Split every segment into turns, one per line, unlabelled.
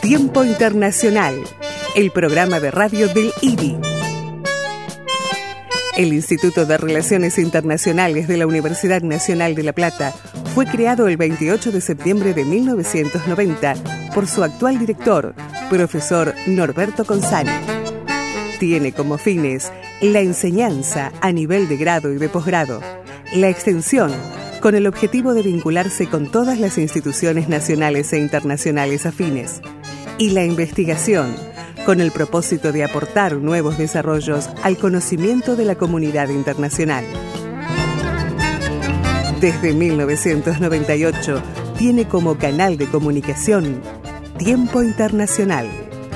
Tiempo Internacional, el programa de radio del IRI. El Instituto de Relaciones Internacionales de la Universidad Nacional de La Plata fue creado el 28 de septiembre de 1990 por su actual director, profesor Norberto Consani. Tiene como fines la enseñanza a nivel de grado y de posgrado, la extensión con el objetivo de vincularse con todas las instituciones nacionales e internacionales afines, y la investigación con el propósito de aportar nuevos desarrollos al conocimiento de la comunidad internacional. Desde 1998 tiene como canal de comunicación Tiempo Internacional.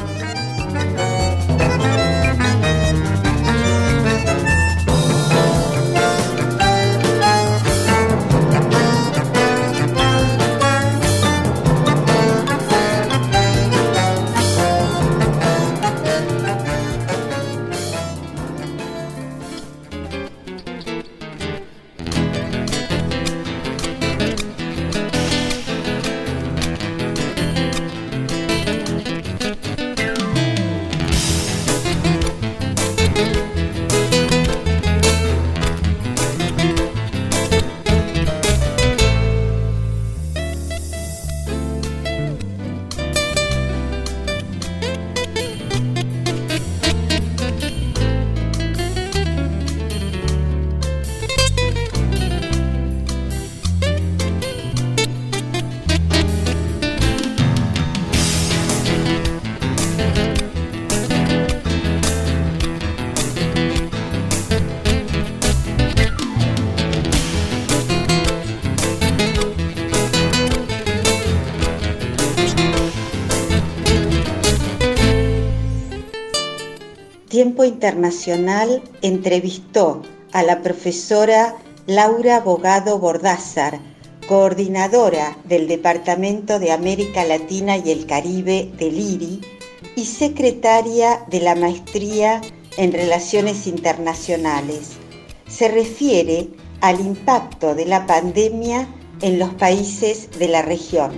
Tiempo Internacional entrevistó a la profesora Laura Bogado Bordázar, coordinadora del Departamento de América Latina y el Caribe del IRI y secretaria de la Maestría en Relaciones Internacionales. Se refiere al impacto de la pandemia en los países de la región.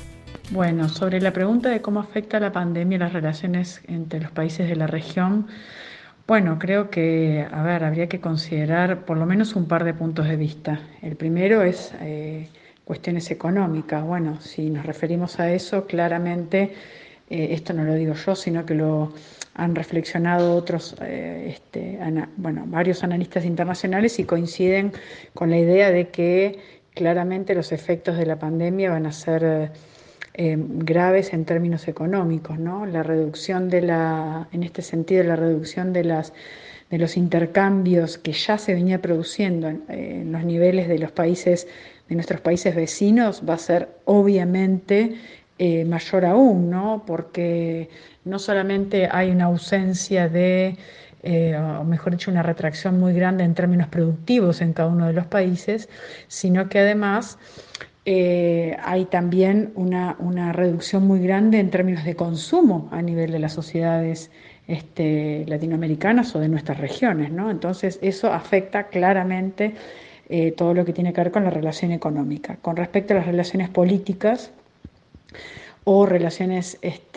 Bueno, sobre la pregunta de cómo afecta la pandemia las relaciones entre los países de la región, bueno, creo que, habría que considerar por lo menos un par de puntos de vista. El primero es cuestiones económicas. Bueno, si nos referimos a eso, claramente, esto no lo digo yo, sino que lo han reflexionado otros, varios analistas internacionales y coinciden con la idea de que claramente los efectos de la pandemia van a ser graves en términos económicos, ¿no? La reducción en este sentido, la reducción de los intercambios que ya se venía produciendo en los niveles de nuestros países vecinos va a ser obviamente mayor aún, ¿no? Porque no solamente hay una ausencia o mejor dicho, una retracción muy grande en términos productivos en cada uno de los países, sino que además hay también una reducción muy grande en términos de consumo a nivel de las sociedades latinoamericanas o de nuestras regiones, ¿no? Entonces eso afecta claramente todo lo que tiene que ver con la relación económica. Con respecto a las relaciones políticas o relaciones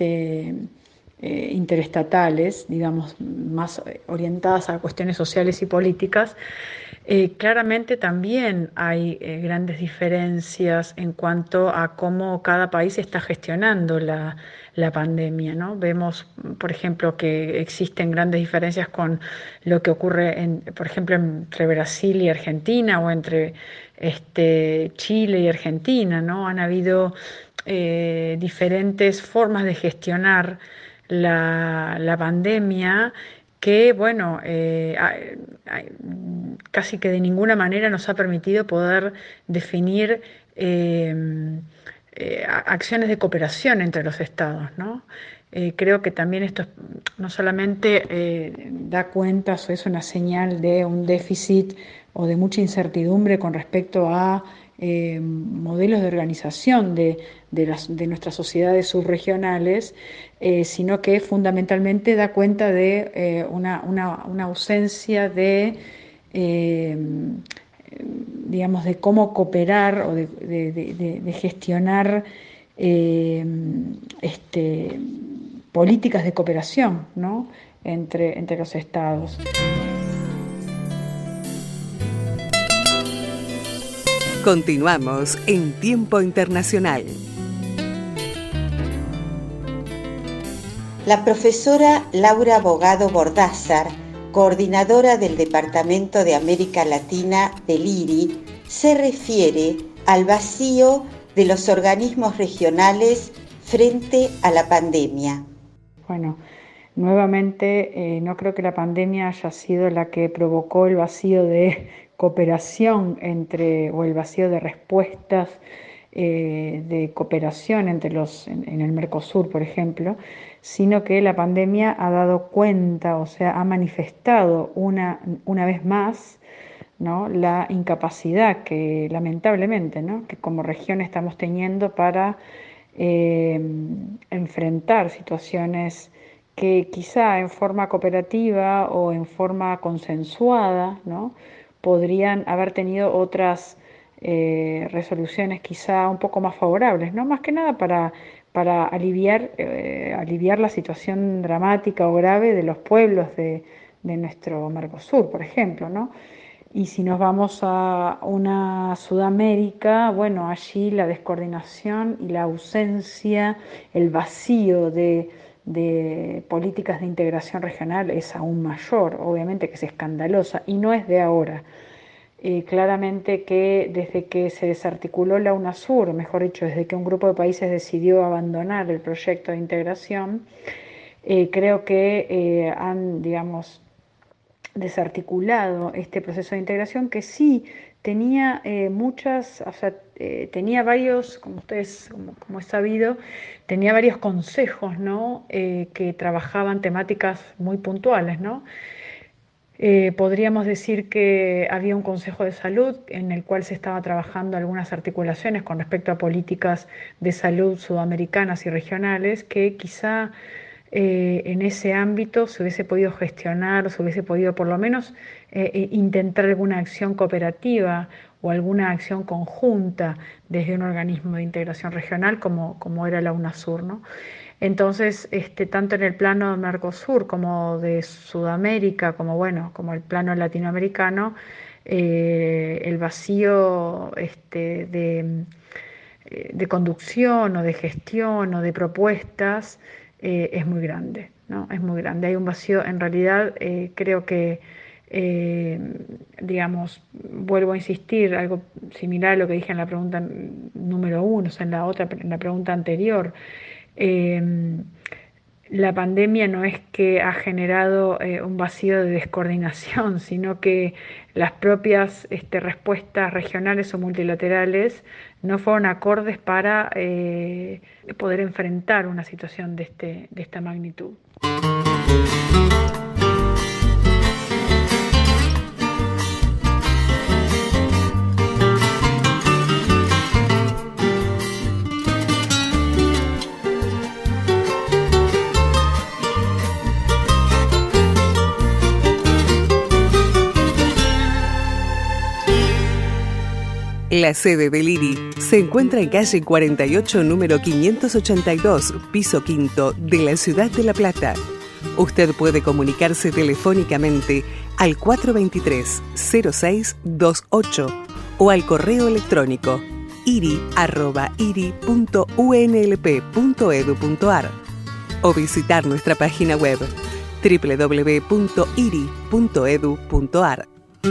interestatales, digamos, más orientadas a cuestiones sociales y políticas, claramente también hay grandes diferencias en cuanto a cómo cada país está gestionando la pandemia, ¿no? Vemos, por ejemplo, que existen grandes diferencias con lo que ocurre, por ejemplo, entre Brasil y Argentina o entre Chile y Argentina, ¿no? Han habido diferentes formas de gestionar la pandemia que, bueno, casi que de ninguna manera nos ha permitido poder definir acciones de cooperación entre los estados, ¿no? Creo que también esto no solamente da cuenta o es una señal de un déficit o de mucha incertidumbre con respecto a modelos de organización de nuestras sociedades subregionales, sino que fundamentalmente da cuenta de una ausencia de, digamos, de cómo cooperar o de gestionar políticas de cooperación, ¿no?, entre los estados.
Continuamos en Tiempo Internacional.
La profesora Laura Bogado Bordázar, coordinadora del Departamento de América Latina del IRI, se refiere al vacío de los organismos regionales frente a la pandemia.
Bueno, nuevamente no creo que la pandemia haya sido la que provocó el vacío de cooperación o el vacío de respuestas de cooperación en el Mercosur, por ejemplo, sino que la pandemia ha dado cuenta, o sea, ha manifestado una vez más, ¿no?, la incapacidad que lamentablemente, ¿no?, que como región estamos teniendo para enfrentar situaciones que quizá en forma cooperativa o en forma consensuada, ¿no?, podrían haber tenido otras resoluciones quizá un poco más favorables, ¿no?, más que nada para aliviar la situación dramática o grave de los pueblos de nuestro Mercosur, por ejemplo, ¿no? Y si nos vamos a una Sudamérica, bueno, allí la descoordinación y la ausencia, el vacío de políticas de integración regional es aún mayor, obviamente que es escandalosa y no es de ahora. Claramente que desde que se desarticuló la UNASUR, mejor dicho, desde que un grupo de países decidió abandonar el proyecto de integración, creo que han, digamos, desarticulado este proceso de integración que sí tenía tenía varios, como ustedes, como es sabido, tenía varios consejos, ¿no?, que trabajaban temáticas muy puntuales, ¿no? Podríamos decir que había un Consejo de Salud en el cual se estaba trabajando algunas articulaciones con respecto a políticas de salud sudamericanas y regionales que quizá en ese ámbito se hubiese podido gestionar o se hubiese podido por lo menos intentar alguna acción cooperativa o alguna acción conjunta desde un organismo de integración regional como era la UNASUR, ¿no? Entonces, tanto en el plano Mercosur como de Sudamérica, como el plano latinoamericano, el vacío de conducción o de gestión o de propuestas es muy grande, ¿no? Es muy grande. Hay un vacío, en realidad, creo que, vuelvo a insistir, algo similar a lo que dije en la pregunta número 1, o sea, en la pregunta anterior. La pandemia no es que ha generado un vacío de descoordinación, sino que las propias respuestas regionales o multilaterales no fueron acordes para poder enfrentar una situación de esta magnitud.
La sede del IRI se encuentra en calle 48, número 582, piso quinto, de la ciudad de La Plata. Usted puede comunicarse telefónicamente al 423-0628 o al correo electrónico iri@iri.unlp.edu.ar o visitar nuestra página web www.iri.edu.ar.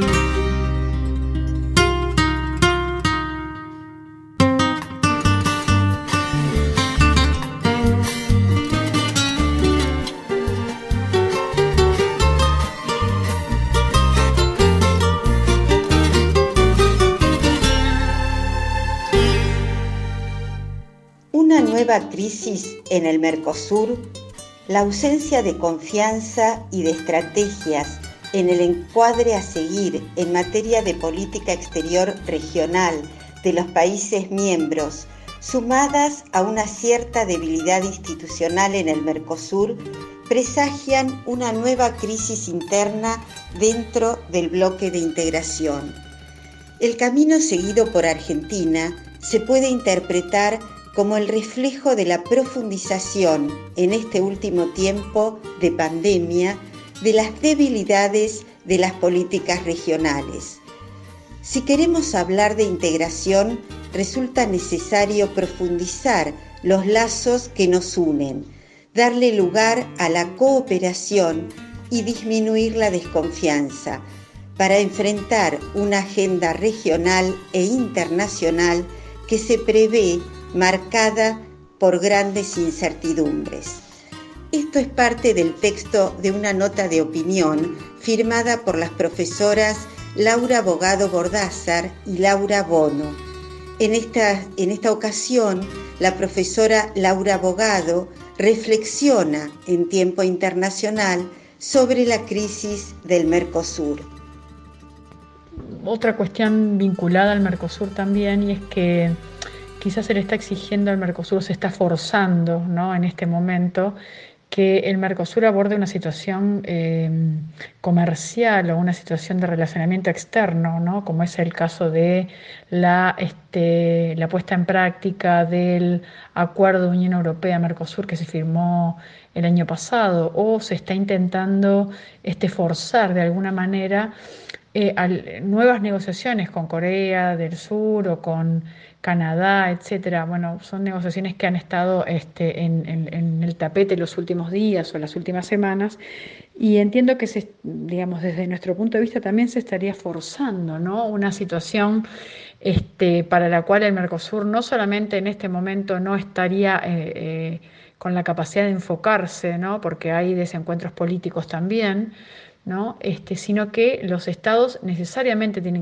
Una nueva crisis en el Mercosur, la ausencia de confianza y de estrategias en el encuadre a seguir en materia de política exterior regional de los países miembros, sumadas a una cierta debilidad institucional en el Mercosur, presagian una nueva crisis interna dentro del bloque de integración. El camino seguido por Argentina se puede interpretar como el reflejo de la profundización en este último tiempo de pandemia de las debilidades de las políticas regionales. Si queremos hablar de integración, resulta necesario profundizar los lazos que nos unen, darle lugar a la cooperación y disminuir la desconfianza, para enfrentar una agenda regional e internacional que se prevé marcada por grandes incertidumbres. Esto es parte del texto de una nota de opinión firmada por las profesoras Laura Bogado Bordázar y Laura Bono. En esta ocasión, la profesora Laura Bogado reflexiona en Tiempo Internacional sobre la crisis del Mercosur.
Otra cuestión vinculada al Mercosur también, y es que quizás se le está exigiendo al Mercosur, se está forzando, ¿no?, en este momento, que el Mercosur aborde una situación comercial o una situación de relacionamiento externo, ¿no?, como es el caso de la puesta en práctica del Acuerdo Unión Europea-Mercosur que se firmó el año pasado, o se está intentando forzar de alguna manera nuevas negociaciones con Corea del Sur o con Canadá, etcétera. Bueno, son negociaciones que han estado en el tapete los últimos días o las últimas semanas, y entiendo que desde nuestro punto de vista también se estaría forzando, ¿no?, una situación para la cual el Mercosur no solamente en este momento no estaría con la capacidad de enfocarse, ¿no?, porque hay desencuentros políticos también, ¿no?, sino que los estados necesariamente tendrían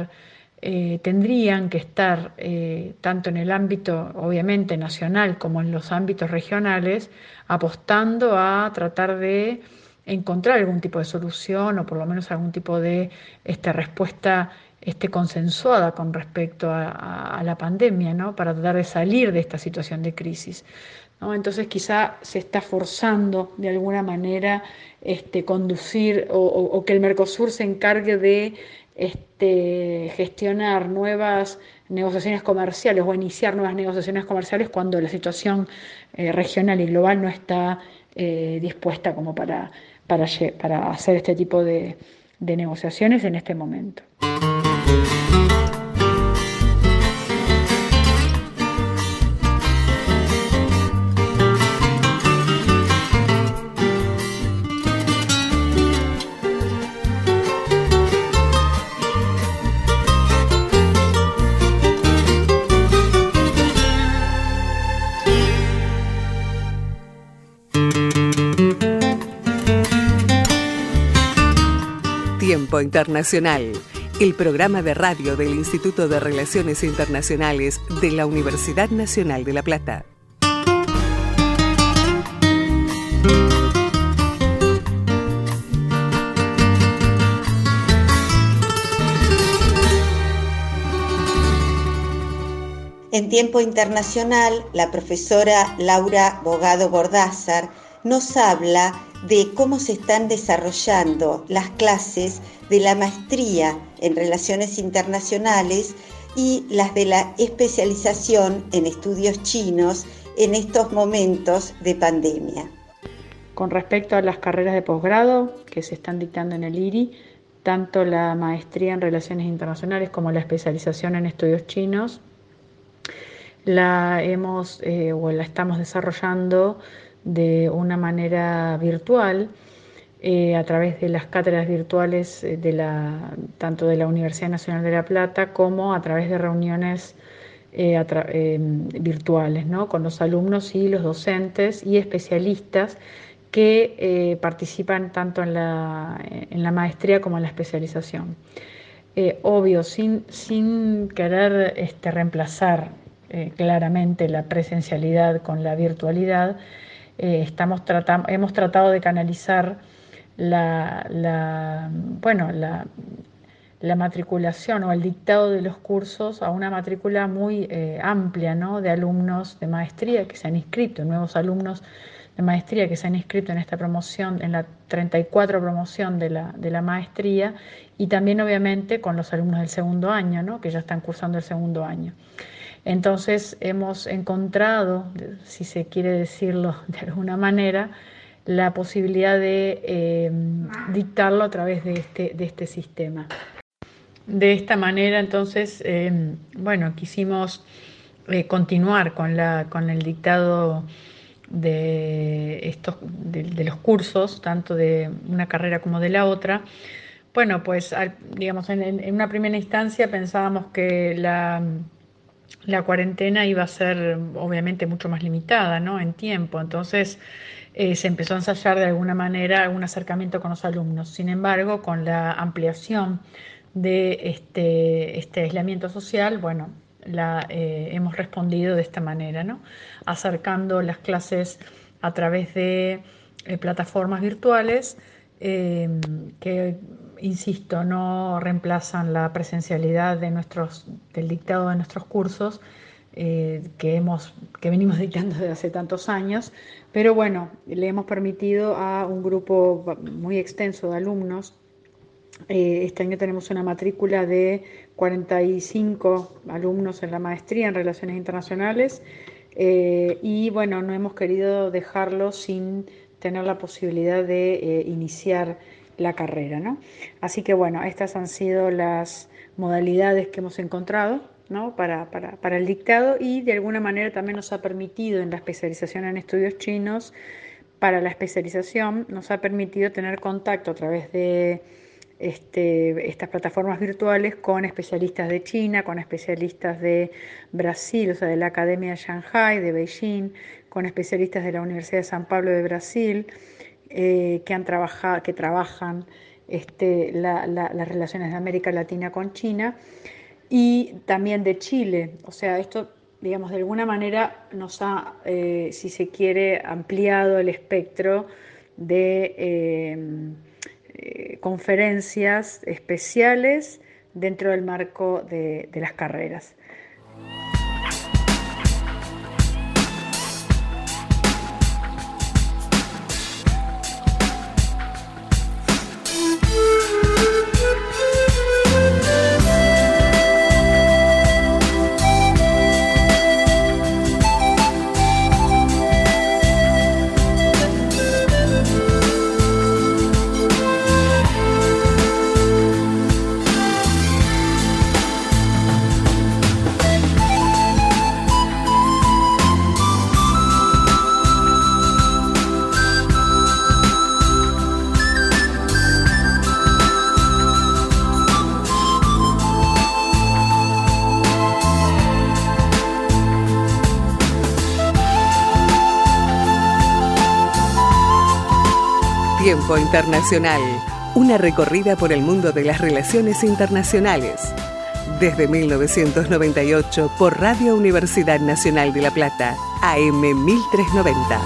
que estar tanto en el ámbito obviamente nacional como en los ámbitos regionales, apostando a tratar de encontrar algún tipo de solución o por lo menos algún tipo de respuesta consensuada con respecto a la pandemia, ¿no?, para tratar de salir de esta situación de crisis, ¿no? Entonces quizá se está forzando de alguna manera conducir o que el Mercosur se encargue de gestionar nuevas negociaciones comerciales o iniciar nuevas negociaciones comerciales cuando la situación regional y global no está dispuesta como para hacer este tipo de negociaciones en este momento.
Tiempo Internacional, el programa de radio del Instituto de Relaciones Internacionales de la Universidad Nacional de La Plata.
En Tiempo Internacional, la profesora Laura Bogado Bordázar nos habla de cómo se están desarrollando las clases de la maestría en Relaciones Internacionales y las de la especialización en estudios chinos en estos momentos de pandemia.
Con respecto a las carreras de posgrado que se están dictando en el IRI, tanto la maestría en Relaciones Internacionales como la especialización en estudios chinos, la estamos desarrollando de una manera virtual, a través de las cátedras virtuales tanto de la Universidad Nacional de La Plata como a través de reuniones virtuales, ¿no?, con los alumnos y los docentes y especialistas que participan tanto en la maestría como en la especialización. Obvio, sin querer reemplazar claramente la presencialidad con la virtualidad, hemos tratado de canalizar la matriculación o el dictado de los cursos a una matrícula muy amplia, ¿no?, de alumnos de maestría que se han inscrito, nuevos alumnos de maestría que se han inscrito en esta promoción, en la 34 promoción de la maestría, y también obviamente con los alumnos del segundo año, ¿no?, que ya están cursando el segundo año. Entonces hemos encontrado, si se quiere decirlo de alguna manera, la posibilidad de dictarlo a través de este sistema. De esta manera, entonces, quisimos continuar con el dictado de los cursos, tanto de una carrera como de la otra. Bueno, pues digamos, en una primera instancia pensábamos que la cuarentena iba a ser obviamente mucho más limitada, ¿no?, en tiempo. Entonces se empezó a ensayar de alguna manera un acercamiento con los alumnos. Sin embargo, con la ampliación de este aislamiento social, bueno, hemos respondido de esta manera, ¿no?, acercando las clases a través de plataformas virtuales que, insisto, no reemplazan la presencialidad del dictado de nuestros cursos que venimos dictando desde hace tantos años, pero bueno, le hemos permitido a un grupo muy extenso de alumnos. Este año tenemos una matrícula de 45 alumnos en la maestría en Relaciones Internacionales y bueno, no hemos querido dejarlo sin tener la posibilidad de iniciar la carrera, ¿no? Así que bueno, estas han sido las modalidades que hemos encontrado, ¿no?, para el dictado, y de alguna manera también nos ha permitido en la especialización en estudios chinos, para la especialización nos ha permitido tener contacto a través de estas plataformas virtuales con especialistas de China, con especialistas de Brasil, o sea, de la Academia de Shanghai, de Beijing, con especialistas de la Universidad de San Pablo de Brasil, que trabajan las relaciones de América Latina con China, y también de Chile. O sea, esto, digamos, de alguna manera nos ha, si se quiere, ampliado el espectro de conferencias especiales dentro del marco de las carreras.
Tiempo Internacional, una recorrida por el mundo de las relaciones internacionales. Desde 1998 por Radio Universidad Nacional de La Plata, AM 1390.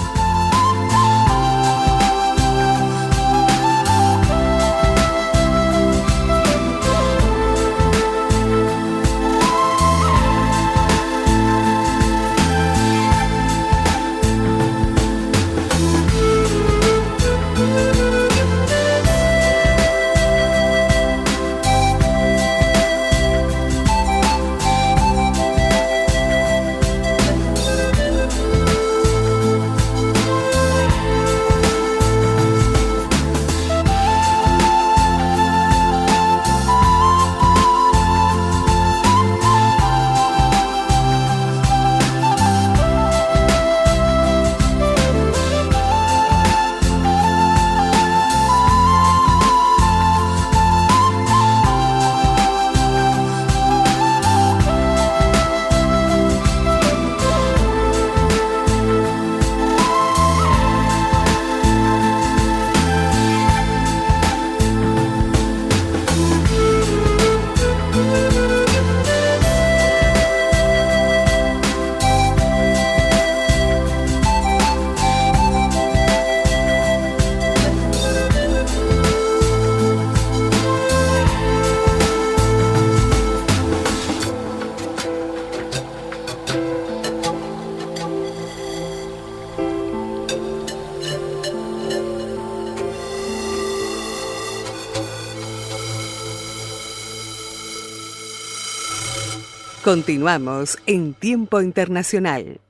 Continuamos en Tiempo Internacional.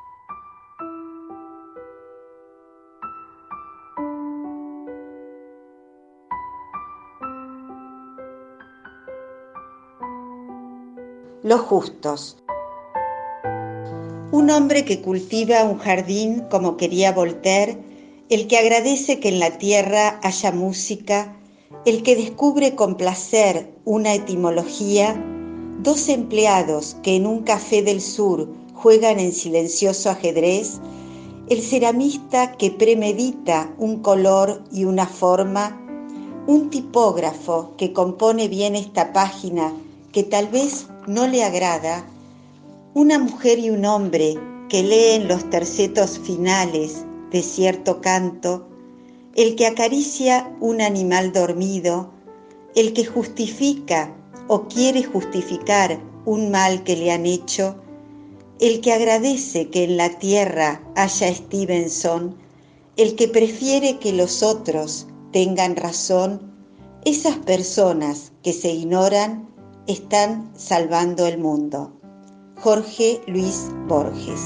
Los justos. Un hombre que cultiva un jardín como quería Voltaire, el que agradece que en la tierra haya música, el que descubre con placer una etimología, dos empleados que en un café del sur juegan en silencioso ajedrez, el ceramista que premedita un color y una forma, un tipógrafo que compone bien esta página que tal vez no le agrada, una mujer y un hombre que leen los tercetos finales de cierto canto, el que acaricia un animal dormido, el que justifica o quiere justificar un mal que le han hecho, el que agradece que en la tierra haya Stevenson, el que prefiere que los otros tengan razón, esas personas que se ignoran están salvando el mundo. Jorge Luis Borges.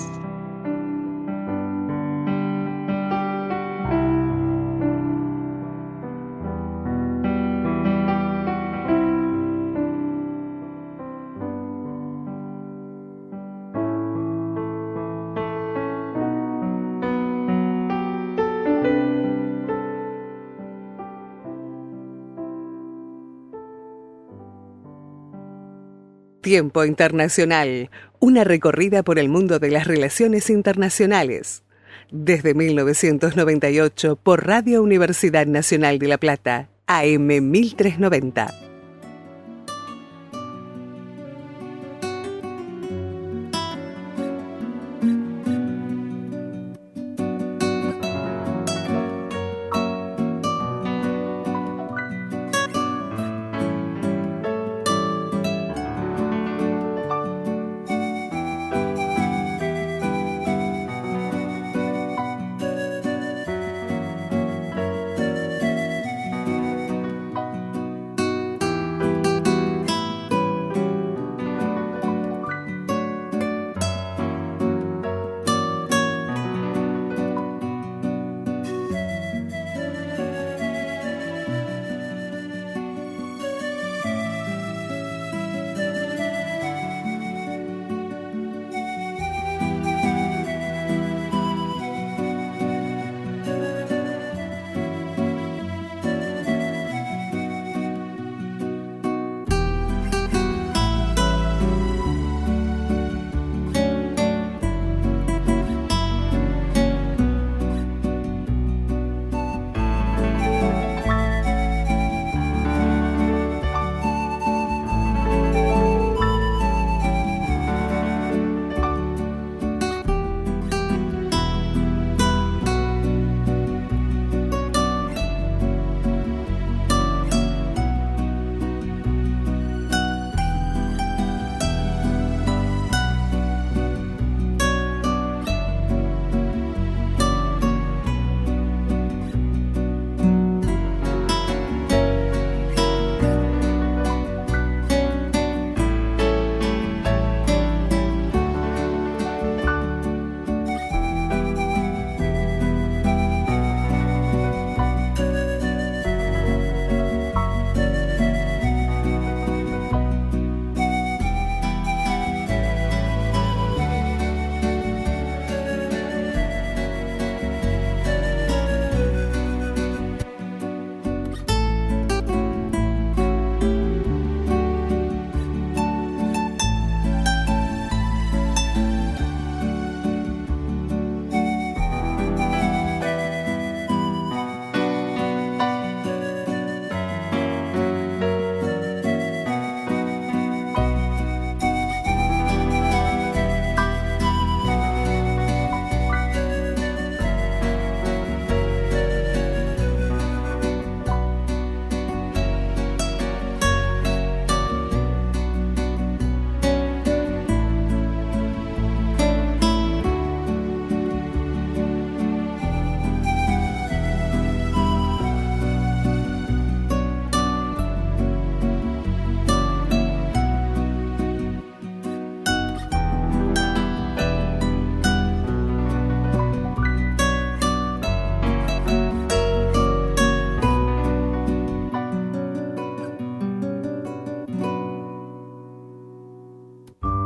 Tiempo Internacional, una recorrida por el mundo de las relaciones internacionales. Desde 1998 por Radio Universidad Nacional de La Plata, AM 1390.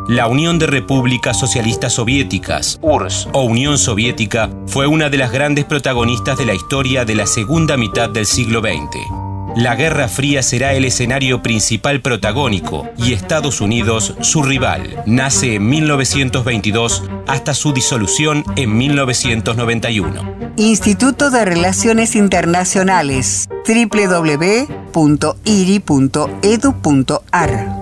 La Unión de Repúblicas Socialistas Soviéticas, URSS, o Unión Soviética, fue una de las grandes protagonistas de la historia de la segunda mitad del siglo XX. La Guerra Fría será el escenario principal protagónico y Estados Unidos su rival. Nace en 1922 hasta su disolución en 1991.
Instituto de Relaciones Internacionales, www.iri.edu.ar